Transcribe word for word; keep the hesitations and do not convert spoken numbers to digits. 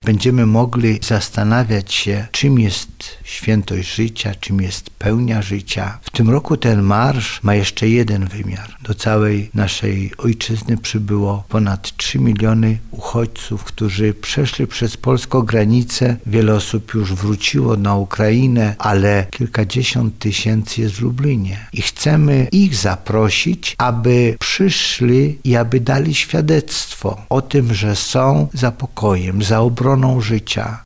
Będziemy mogli zastanawiać się, czym jest świętość życia, czym jest pełnia życia. W tym roku ten marsz ma jeszcze jeden wymiar. Do całej naszej ojczyzny przybyło ponad trzy miliony uchodźców, którzy przeszli przez polską granicę. Wiele osób już wróciło na Ukrainę, ale kilkadziesiąt tysięcy jest w Lublinie. I chcemy ich zaprosić, aby przyszli i aby dali świadectwo o tym, że są za pokojem, za obroną życia.